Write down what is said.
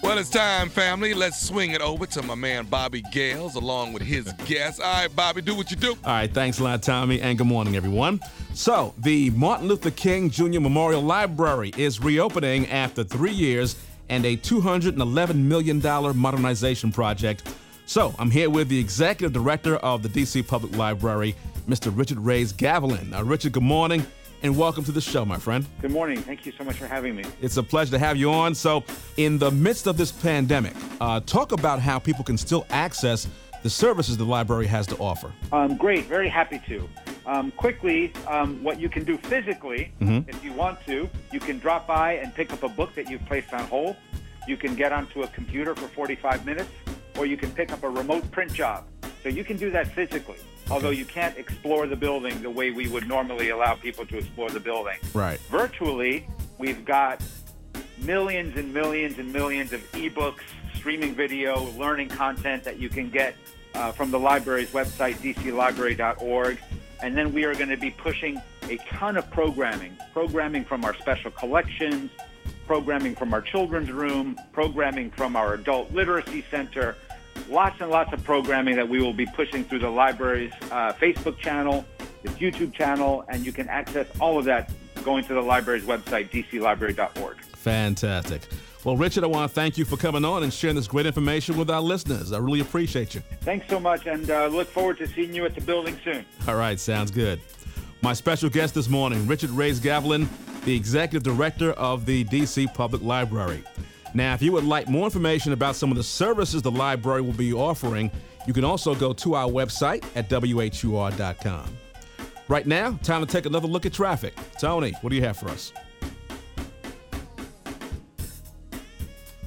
Well, it's time, family. Let's swing it over to my man Bobby Gales along with his guests. All right, Bobby, do what you do. All right, thanks a lot, Tommy, and good morning, everyone. So, the Martin Luther King Jr. Memorial Library is reopening after 3 years and a $211 million modernization project. So, I'm here with the executive director of the D.C. Public Library, Mr. Richard Reyes Gavilan. Richard, good morning, and welcome to the show, my friend. Good morning. Thank you so much for having me. It's a pleasure to have you on. So, in the midst of this pandemic, talk about how people can still access the services the library has to offer. Great. Very happy to. Quickly, what you can do physically, if you want to, you can drop by and pick up a book that you've placed on hold. You can get onto a computer for 45 minutes, or you can pick up a remote print job. So you can do that physically, although you can't explore the building the way we would normally allow people to explore the building. Right. Virtually, we've got millions and millions and millions of ebooks, streaming video, learning content that you can get from the library's website, dclibrary.org. And then we are going to be pushing a ton of programming from our special collections, programming from our children's room, programming from our adult literacy center, lots and lots of programming that we will be pushing through the library's Facebook channel, its YouTube channel, and you can access all of that going to the library's website, dclibrary.org. Fantastic. Well, Richard, I want to thank you for coming on and sharing this great information with our listeners. I really appreciate you. Thanks so much, and look forward to seeing you at the building soon. All right, sounds good. My special guest this morning, Richard Reyes Gavilan, the Executive Director of the D.C. Public Library. Now, if you would like more information about some of the services the library will be offering, you can also go to our website at whur.com. Right now, time to take another look at traffic. Tony, what do you have for us?